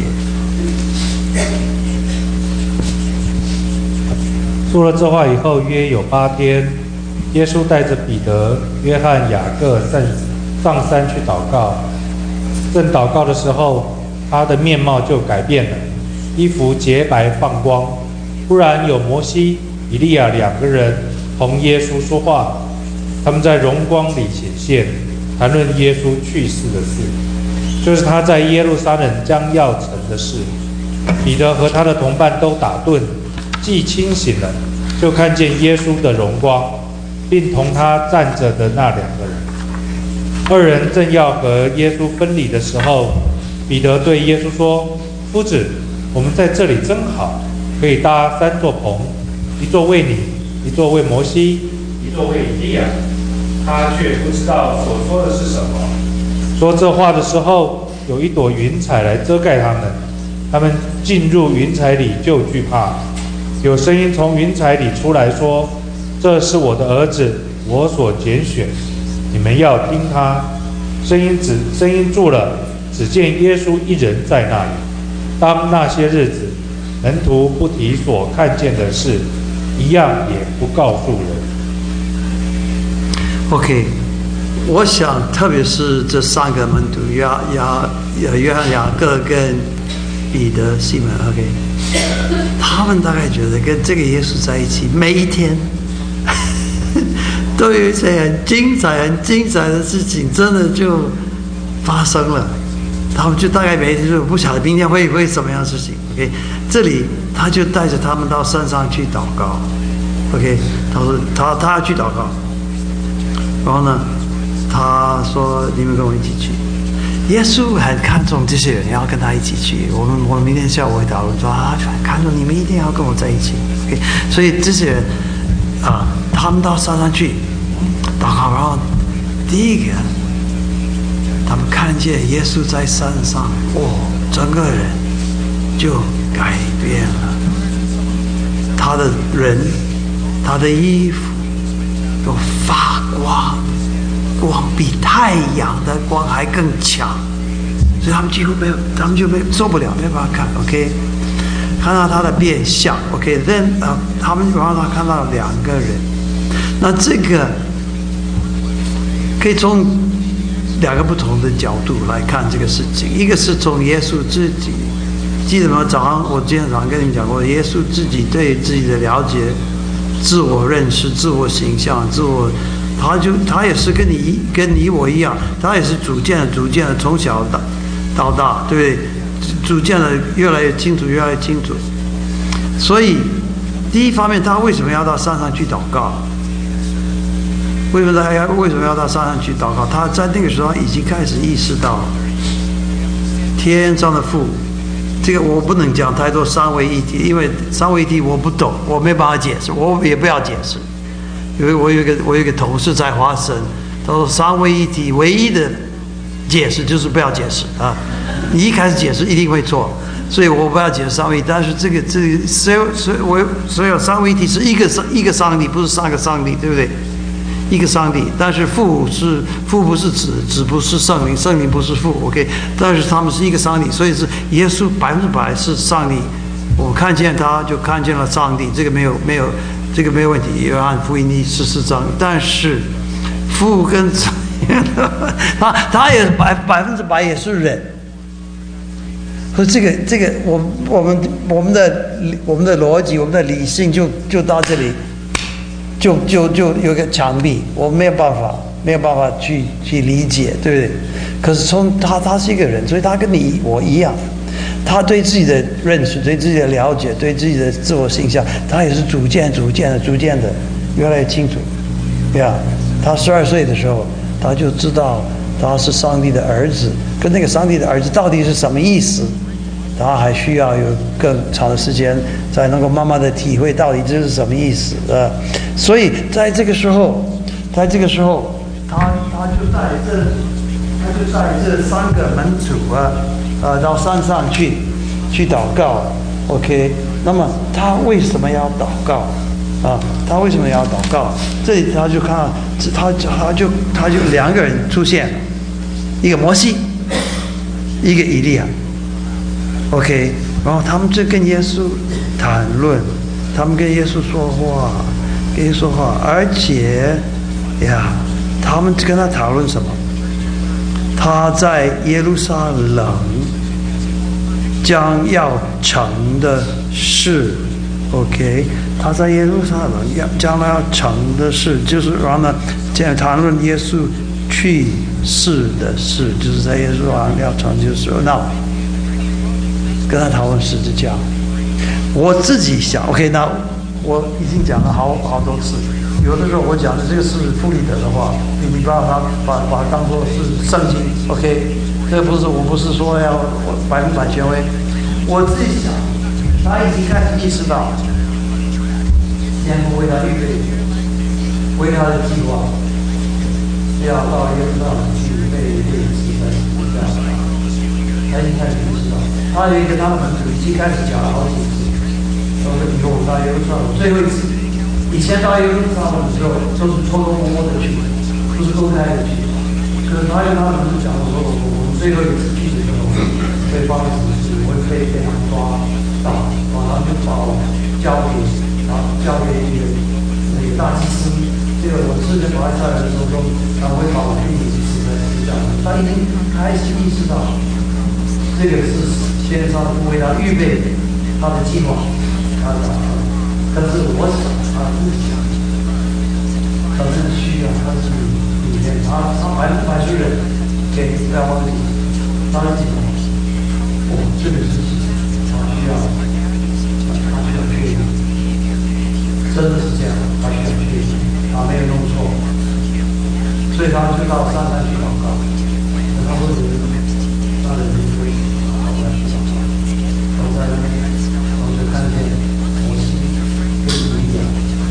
说了这话以后，约有8天，耶稣带着彼得、约翰、雅各上山去祷告。正祷告的时候，他的面貌就改变了，衣服洁白放光。忽然有摩西、以利亚2个人同耶稣说话，他们在荣光里显现，谈论耶稣去世的事，就是他在耶路撒冷将要成的事。彼得和他的同伴都打盹，既清醒了，就看见耶稣的荣光，并同他站着的那2个人。2人正要和耶稣分离的时候，彼得对耶稣说：“夫子，我们在这里真好，可以搭3座棚，一座为你，一座为摩西，一座为以利亚。”他却不知道所说的是什么。说这话的时候，有一朵云彩来遮盖他们。他们进入云彩里就惧怕。有声音从云彩里出来说：“这是我的儿子，我所拣选，你们要听他。”声音住了，只见耶稣一人在那里。当那些日子，门徒不提所看见的事，一样也不告诉人。 OK， 我想特别是这3个门徒约翰、雅各跟彼得、西门 ，OK， 他们大概觉得跟这个耶稣在一起，每一天都有一些很精彩的事情，真的就发生了。他们就大概每一天就不晓得明天会什么样的事情。OK， 这里他就带着他们到山上去祷告。OK， 他说他要去祷告，然后呢，他说你们跟我一起去。耶稣很看重这些人，要跟他一起去。我们明天下午会讨论说很看重你们一定要跟我在一起。OK， 所以这些人他们到山上去祷告，然后第一个，他们看见耶稣在山上，整个人就改变了。他的人，他的衣服都发光。光比太阳的光还更强，所以他们几乎就受不了，没办法看。OK， 看到他的变相。OK，then 他们让他看到2个人，那这个可以从2个不同的角度来看这个事情。一个是从耶稣自己，记得吗？我今天早上跟你们讲过，耶稣自己对自己的了解、自我认识、自我形象、他也是跟你我一样，他也是逐渐的从小到大，对不对？逐渐的越来越清楚。所以第一方面，他为什么要到山上去祷告？为什么要到山上去祷告？他在那个时候已经开始意识到天上的父，这个我不能讲太多三位一体，因为三位一体我不懂，我没办法解释，我也不要解释。因为我有一个同事在华神，他说三位一体唯一的解释就是不要解释啊！你一开始解释一定会错，所以我不要解释三位一体。但是这个所有三位一体是一个上帝，不是3个上帝，对不对？一个上帝，但是父不是子不是圣灵，圣灵不是父 ，OK？ 但是他们是一个上帝，所以是耶稣100%是上帝。我看见他就看见了上帝，这个没有问题。约翰福音14章，但是父跟他也100%也是人。所以这个我们的逻辑，我们的理性就到这里。就有个墙壁，我没有办法去理解，对不对？可是他是一个人，所以他跟我一样，他对自己的认识、对自己的了解、对自己的自我形象，他也是逐渐的越来越清楚。对啊，他12岁的时候，他就知道他是上帝的儿子，跟那个上帝的儿子到底是什么意思， 他还需要有更长的时间才能够慢慢的体会到底这是什么意思所以在这个时候，他就带这3个门徒到山上去祷告 ，OK？ 那么他为什么要祷告他为什么要祷告？这里他就看到他就2个人出现，一个摩西，一个以利亚 ，OK？ 然后他们就跟耶稣谈论，他们跟耶稣说话，而且他们跟他讨论什么？他在耶路撒冷将要成的事 ，OK？ 他在耶路撒冷将来要成的事，就是然后呢，这样谈论耶稣去世的事，就是在耶路撒冷要成就的事。那跟他讨论十字架，我自己想 ，OK？ 那我已经讲了好多次。有的时候我讲的这个是弗里德的话，你把它当作是圣经 ，OK？ 这我不是说要100%权威，我自己想，他已经开始意识到，天父为他预备，为他的计划，要到耶路撒冷去被炼死在十字架上，他已经开始意识到，他有一个他的门徒已经开始讲了好几次，说以后到耶路撒冷最后一次。以前到耶路撒冷的时候，都是偷偷摸摸的去，不是公开的去。可是他们就讲说，我们最后一次去的时候，被发生什么事，我会被他们抓到，然后就把我交给那个大祭司。这个我之前把他下来的时候说，他会把我给你死在十字架上。他已经开始意识到，这个是先上父为他预备他的计划，但是我想。他自己想，他真的需要，他是里面，他100%是人，不要忘记，他自己这个事情，他需要确定，真的是这样，他需要确定，他没有弄错，所以他就到山上去祷告，他会他的灵会好在去祷告，我在那边，我就看见摩西跟以利亚。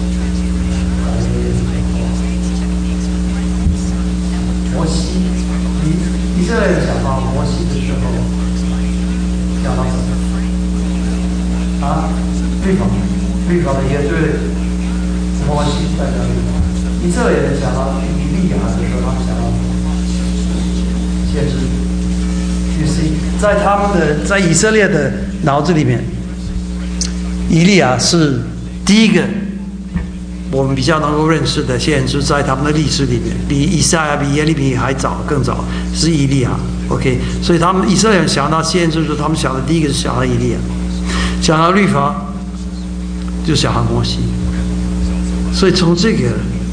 摩西，以色列人讲到摩西的时候，讲到什么？律法的也对，摩西代表律法。以色列人讲到以利亚的时候，他们讲到先知。于是，在以色列的脑子里面，以利亚是第一个。我们比较能够认识的先知，在他们的历史里面，比以赛亚、比耶利米还更早，是以利亚。OK， 所以他们以色列人想到先知的时候，他们想的第一个是想到以利亚，想到律法，就想到摩西。所以从这个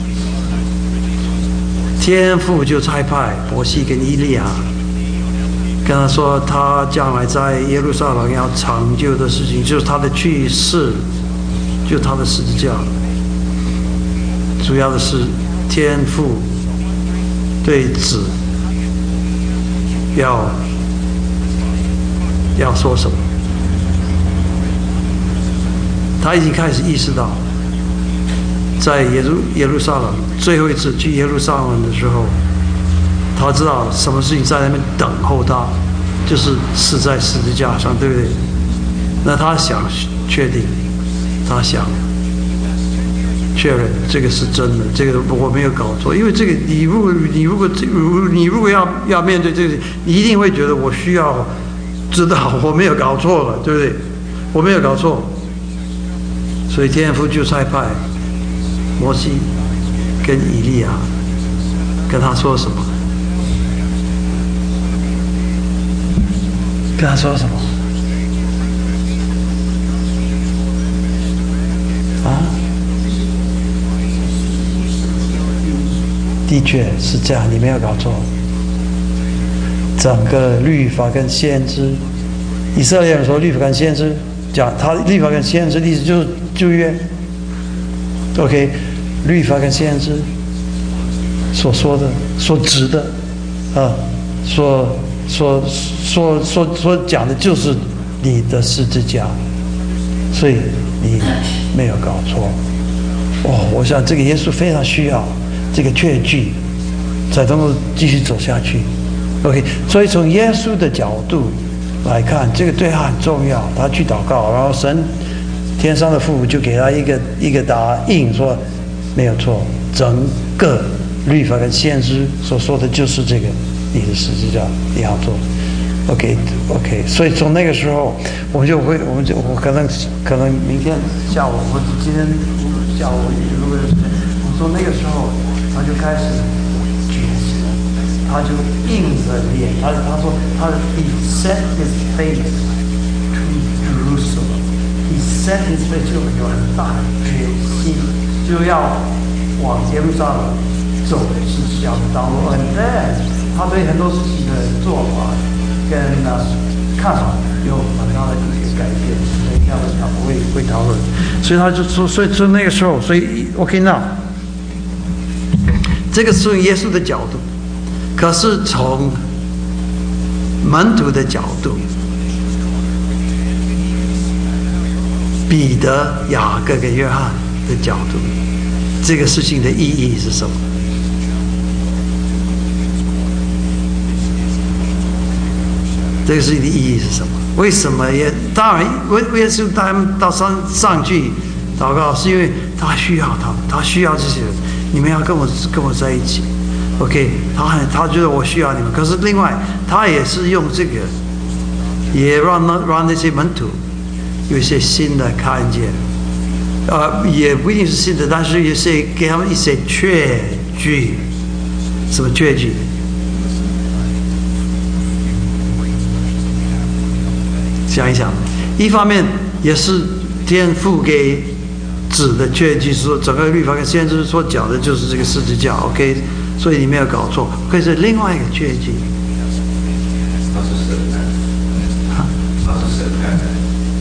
天父就差派摩西跟以利亚，跟他说，他将来在耶路撒冷要成就的事情，就是他的去世，就他的十字架。主要的是天父对子要说什么，他已经开始意识到，在耶路撒冷最后一次去耶路撒冷的时候，他知道什么事情在那边等候他，就是死在十字架上，对不对？那他想确定，他想确认这个是真的，这个我没有搞错。因为这个，你如果要面对这个，你一定会觉得我需要知道我没有搞错了，对不对？我没有搞错，所以天父就差派摩西跟以利亚跟他说什么？跟他说什么？的确是这样，你没有搞错。整个律法跟先知，以色列人说律法跟先知，讲他律法跟先知的意思就是旧约。OK， 律法跟先知所说的、所指的，所讲的就是你的十字架，所以你没有搞错。我想这个耶稣非常需要这个确据，才能够继续走下去。OK， 所以从耶稣的角度来看，这个对他很重要。他去祷告，然后神天上的父就给他一个答应，说没有错，整个律法跟先知所说的就是这个，你的十字架你要做。OK， 所以从那个时候，我可能明天下午或者今天下午如果我说那个时候，他就开始觉醒，他就硬着脸，他说he set his face to Jerusalem， he set his face 就有很大的决心，就要往耶路撒冷走是这样的道路。And then 他对很多事情的做法跟看法有很大的一些改变，所以他不会讨论，所以他就说，所以就那个时候，所以 OK， 那这个是从耶稣的角度，可是从门徒的角度，彼得、雅各跟约翰的角度，这个事情的意义是什么？这个事情的意义是什么？为什么当然，耶稣带他们到上去祷告，是因为他需要他们，他需要这些人，你们要跟我在一起。OK， 他觉得我需要你们，可是另外他也是用这个，也让那些门徒有一些新的看见，也不一定是新的，但是也是给他们一些确据。什么确据？想一想，一方面也是天父给子的确据，说整个律法跟先知所讲的就是这个十字架 ，OK， 所以你没有搞错。可是另外一个确据， 他是神爱的，他是神爱的，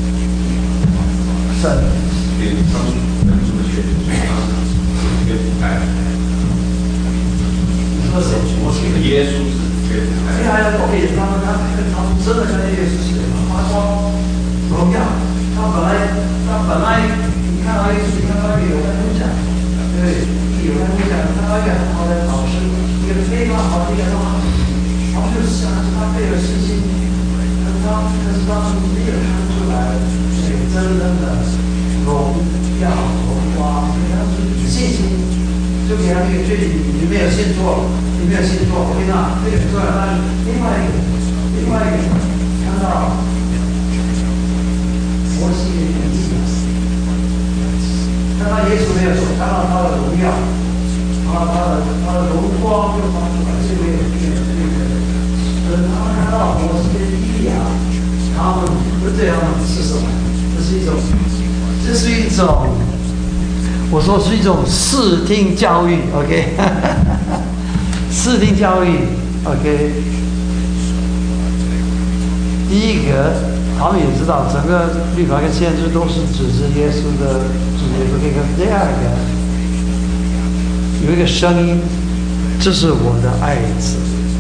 神， 对，他是能这么确定，他是绝不爱的。 说谁？ 我是耶稣是绝不爱的。 还有 OK， 他真的跟耶稣是。他说荣耀，他本来你看到耶稣，你看到一个有缘分享，对不对？有缘分享，看到一个很好的老师，一个非常好的一个老师，然后就想他非常有信心，可是当时没有看出来这个真正的荣耀荣光，他是信心，就给他那个确据，你没有信错，你没有信错，我跟你讲，这个很重要。但是另外一个看到。摩西的年纪，看到耶稣没有错，看到他的荣耀，他的荣光就发出来，是没有变的。他们看到摩西的力量，他们不这样是什么？这是一种，我说是一种视听教育 ，OK， 视听教育 ，OK。第一个。他们也知道，整个律法跟先知都是指着耶稣的主耶稣。第二个，有一个声音，这是我的爱子，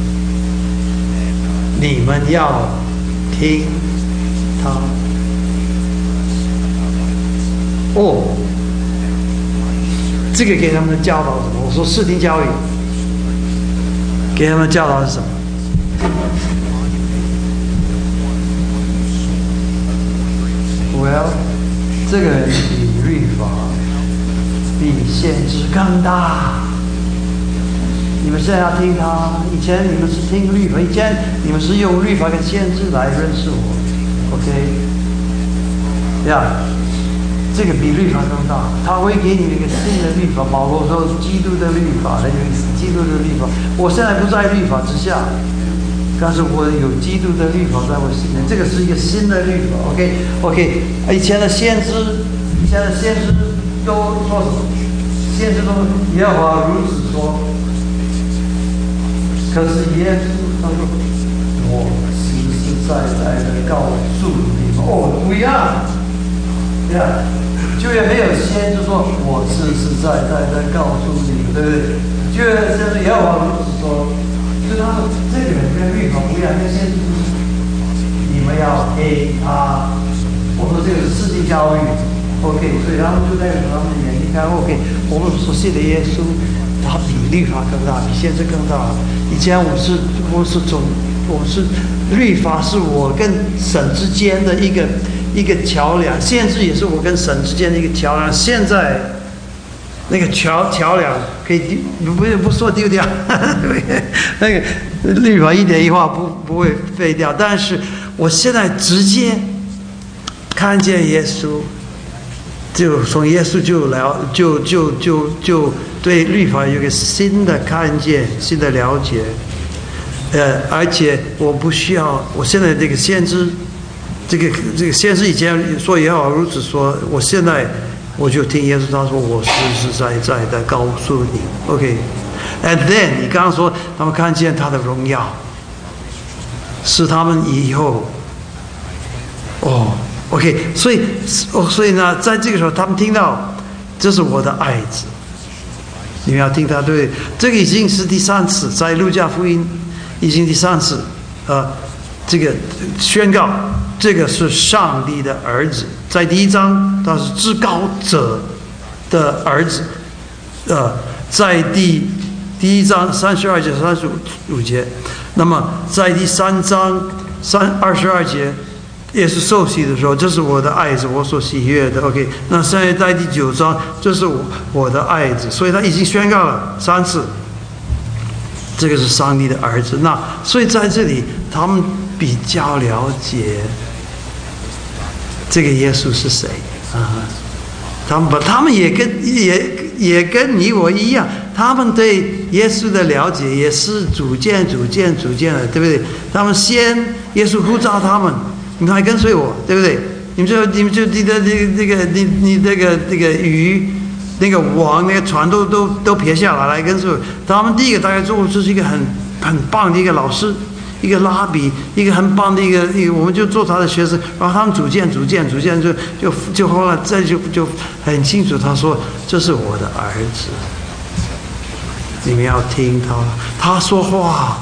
你们要听他。这个给他们的教导是什么？我说视听教育，给他们的教导是什么？这个人比律法、比先知更大。你们现在要听他，以前你们是听律法，以前你们是用律法跟先知来认识我 ，OK？ 这个比律法更大，他会给你一个新的律法。保罗说，基督的律法的意思，基督的律法。我现在不在律法之下。但是我有基督的律法在我心里，这个是一个新的律法 ，OK， 以前的先知都说什么？先知都耶和华如此说，可是耶稣他说，我实实在在的告诉你们，不一样，就也没有先知说我实实在在的告诉你们，对不对？就先知耶和华如此说。就他说，这个人跟律法不一样，跟先知你们们要听他。我说这个是世界教育 ，OK， 所以他们就在他们眼睛看 ，OK， 我们所信的耶稣，他比律法更大，比先知更大。以前我是律法是我跟神之间的一个桥梁，先知也是我跟神之间的一个桥梁。现在那个桥梁可以不说丢掉，那个律法一点一画不会废掉，但是我现在直接看见耶稣，就从耶稣就对律法有个新的看见，新的了解。而且我不需要，我现在这个先知，这个先知以前说也好如此说，我现在我就听耶稣他说，我实实在在的告诉你 ，OK。And then 你刚刚说他们看见他的荣耀，是他们以后，OK， 所以呢，在这个时候他们听到这是我的爱子，你们要听他，对，这个已经是第3次，在路加福音已经第3次，这个宣告这个是上帝的儿子，在第1章他是至高者的儿子，在第1章32节35节，那么在第3章22节。也是受洗的时候，这是我的爱子，我所喜悦的。OK， 那现在在第9章，这是我的爱子，所以他已经宣告了3次，这个是上帝的儿子。那所以在这里，他们比较了解这个耶稣是谁啊？他们也跟你我一样，他们对耶稣的了解也是逐渐的，对不对？他们先耶稣呼召他们。你们还跟随我，对不对？你们就记得你这个鱼，那个网，那个船都撇下来跟随我。他们第一个大概做就是一个很棒的一个老师，一个拉比，一个很棒的一个，我们就做他的学生。然后他们逐渐就后来再就很清楚，他说这是我的儿子，你们要听他说话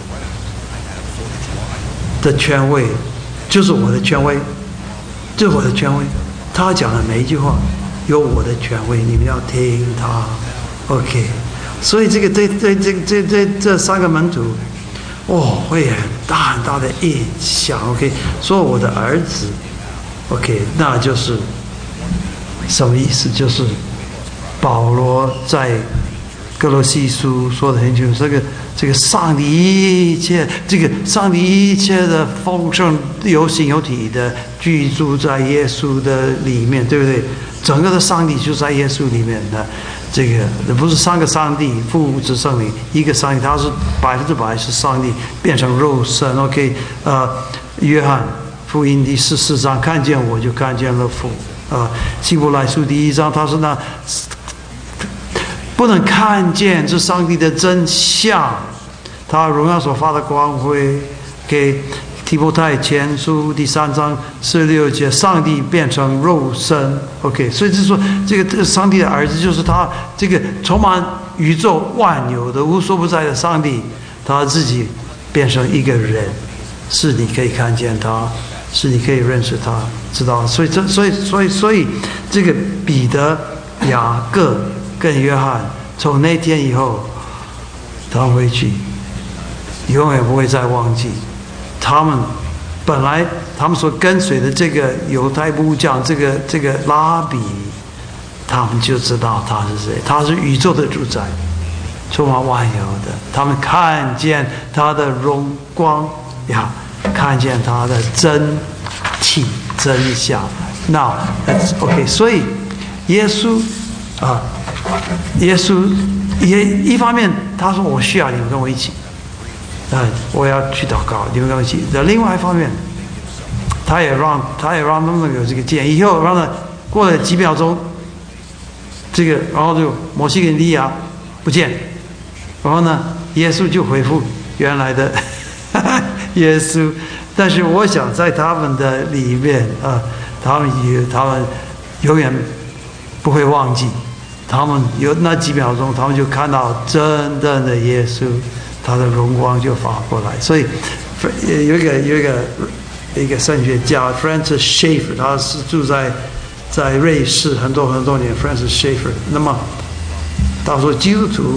的权威。就是我的权威，就是我的权威。他讲的每一句话有我的权威，你们要听他。OK， 所以这3个门徒，会很大的印象。OK， 说我的儿子 ，OK， 那就是什么意思？就是保罗在哥罗西书说的很清楚，这个上帝一切的丰盛有形有体的居住在耶稣的里面，对不对？整个的上帝就在耶稣里面的，这个不是3个上帝，父子圣灵一个上帝，他是100%是上帝变成肉身。OK， 约翰福音第14章，看见我就看见了父。希伯来书第1章，他是那。不能看见这上帝的真相，他荣耀所发的光辉。给提摩太前书第3章16节，上帝变成肉身。OK， 所以就是说，这个上帝的儿子就是他，这个充满宇宙万有的无所不在的上帝，他自己变成一个人，是你可以看见他，是你可以认识他，知道？所以这个彼得、雅各跟约翰，从那天以后，他们回去，永远不会再忘记，他们本来他们所跟随的这个犹太部将，这个拉比，他们就知道他是谁，他是宇宙的主宰，充满万有的。他们看见他的荣光呀，看见他的真体真相。Now that's OK， 所以耶稣也一方面他说我需要你们跟我一起，我要去祷告，你们跟我一起。另外一方面，他也让他们有这个建议，以后让他过了几秒钟，这个然后就摩西跟利亚不见，然后呢，耶稣就恢复原来的耶稣。但是我想在他们的里面他们永远不会忘记，他们有那几秒钟，他们就看到真正的耶稣，他的荣光就发过来。所以有一个一个神学家 Francis Schaeffer， 他是住在瑞士很多年 ，Francis Schaeffer。那么他说基督徒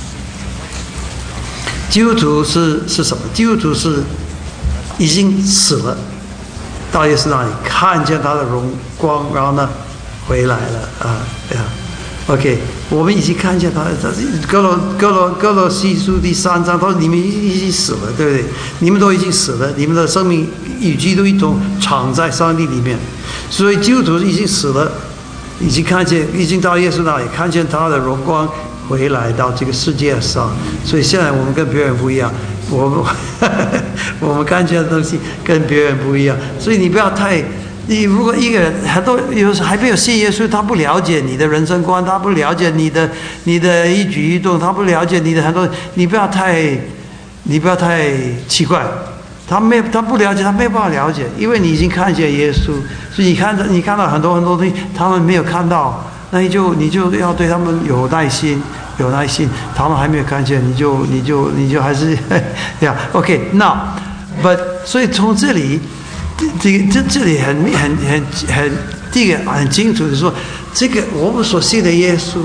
是什么？基督徒是已经死了，到耶稣那里看见他的荣光，然后呢回来了OK， 我们已经看见他。哥罗西书第3章，他说你们已经死了，对不对？你们都已经死了，你们的生命与基督一同藏在上帝里面。所以基督徒已经死了，已经到耶稣那里看见他的荣光回来到这个世界上。所以现在我们跟别人不一样，我们看见的东西跟别人不一样。所以你不要太。你如果一个人有时还没有信耶稣，他不了解你的人生观，他不了解你的一举一动，他不了解你的很多，你不要太奇怪，他不了解，他没有办法了解，因为你已经看见耶稣，所以你看到很多东西，他们没有看到，那你就要对他们有耐心，他们还没有看见，你就还是呀 OK now but 所以从这里。这里第一个很清楚的说，这个我们所信的耶稣，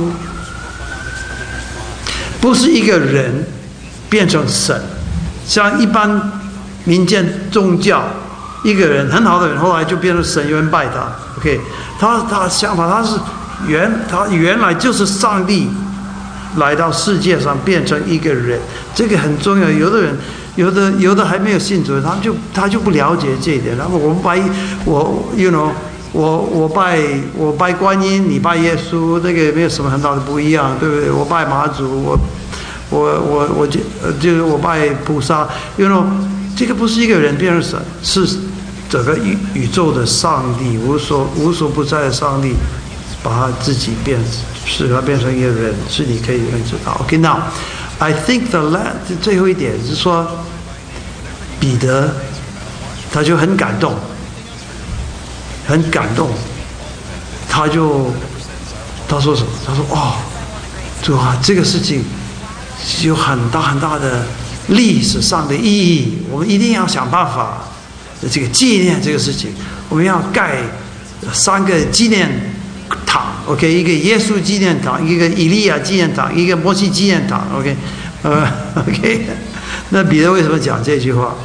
不是一个人变成神，像一般民间宗教，一个人很好的人，后来就变成神，有人拜他。OK， 他想法他原来就是上帝来到世界上变成一个人，这个很重要。有的还没有信主，他就不了解这一点。然后我拜观音，你拜耶稣，这个没有什么很大的不一样，对不对？我拜妈祖，就是我拜菩萨，这个不是一个人变成神，是整个宇宙的上帝，无所不在的上帝，把他自己使他变成一个人，是你可以认知到。OK， now I think 最后一点是说，彼得他就很感动，他说什么？他说主啊，这个事情有很大的历史上的意义，我们一定要想办法这个纪念这个事情，我们要盖3个纪念堂 ，OK， 一个耶稣纪念堂，一个以利亚纪念堂，一个摩西纪念堂 ，OK， OK， 那彼得为什么讲这句话？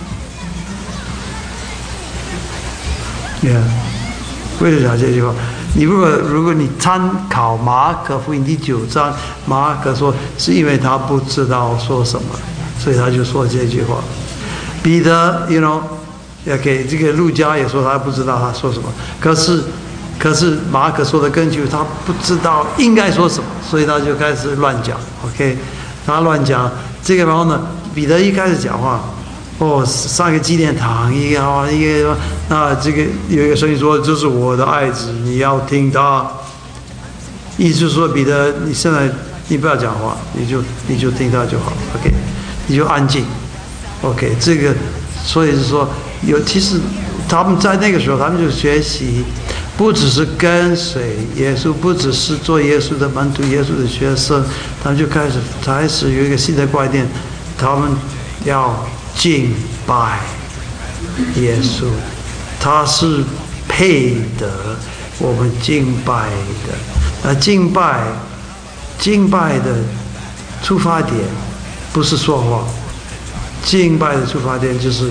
为什么讲这句话？你如果你参考马可福音第9章，马可说是因为他不知道说什么，所以他就说这句话。彼得也给这个路加也说他不知道他说什么，可是马可说的更清楚，他不知道应该说什么，所以他就开始乱讲。OK， 他乱讲这个，然后呢，彼得一开始讲话。3个纪念堂，一个这个有一个声音说：“这是我的爱子，你要听他。”意思就是说，彼得，你现在你不要讲话，你就听他就好 ，OK， 你就安静 ，OK， 这个，所以是说其实他们在那个时候，他们就学习，不只是跟随耶稣，不只是做耶稣的门徒、耶稣的学生，他们就开始有一个新的观念，他们要敬拜耶稣，他是配得我们敬拜的。敬拜的出发点不是说话，敬拜的出发点就是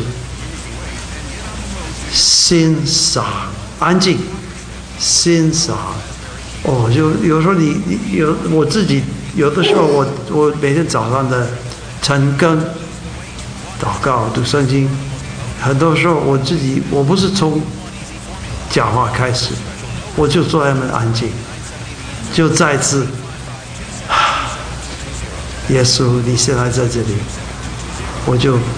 欣赏，安静欣赏。就有时候我自己有的时候我每天早上的晨更祷告读圣经，很多时候我不是从讲话开始，我就坐在那安静，就再次耶稣你现在在这里，我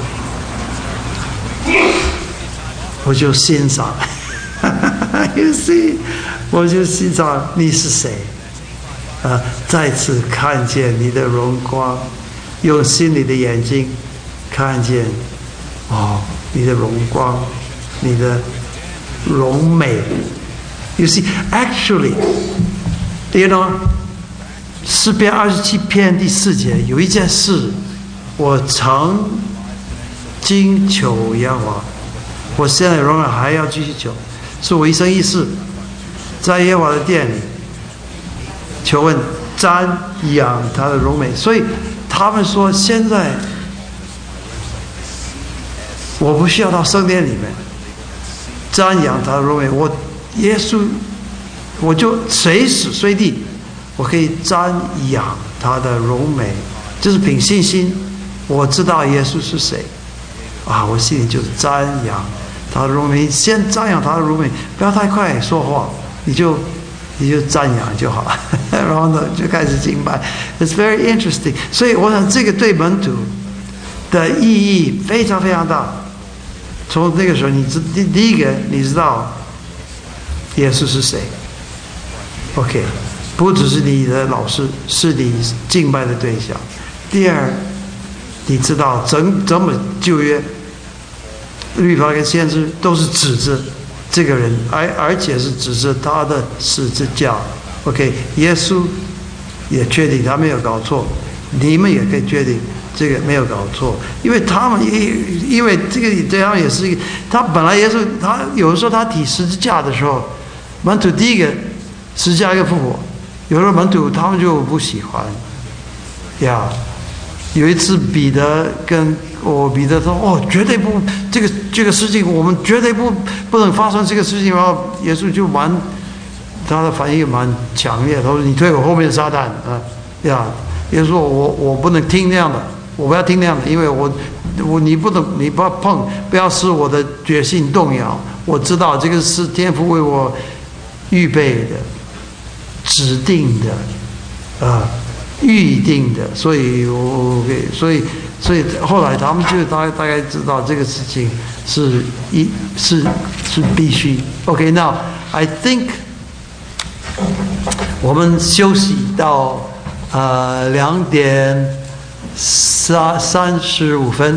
就欣赏you see， 我就欣赏你是谁再次看见你的荣光，用心里的眼睛看见你的荣光，你的荣美。You see, actually,诗篇27篇第4节有一件事，我曾经求耶和华， 我现在仍然还要继续求，是我一生一世在耶和华的殿里求问瞻仰他的荣美。所以他们说，现在我不需要到圣殿里面瞻仰他的荣美，我耶稣，我就随时随地我可以瞻仰他的荣美，就是凭信心，我知道耶稣是谁啊，我心里就瞻仰他的荣美。先瞻仰他的荣美，不要太快说话，你就瞻仰就好了，然后呢就开始敬拜。It's very interesting。所以我想这个对门徒的意义非常非常大。从那个时候，第一个你知道耶稣是谁 ，OK， 不只是你的老师，是你敬拜的对象。第二，你知道整本旧约律法跟先知都是指着这个人，而且是指着他的十字架。OK， 耶稣也确定他没有搞错，你们也可以确定这个没有搞错，因为他们因为这样也是一个，他本来耶稣他有的时候他提十字架的时候，门徒第一个十字架一个复活，有的门徒他们就不喜欢呀。有一次彼得说绝对不这个事情我们绝对不能发生这个事情，然后耶稣就他的反应蛮强烈，他说你退我后面撒旦啊呀！耶稣说我不能听那样的，我不要听那样的，因为你不要碰，不要使我的决心动摇。我知道这个是天父为我预备的、指定的预定的，所以后来他们就大概知道这个事情是必须。OK， now I think 我们休息到2:35。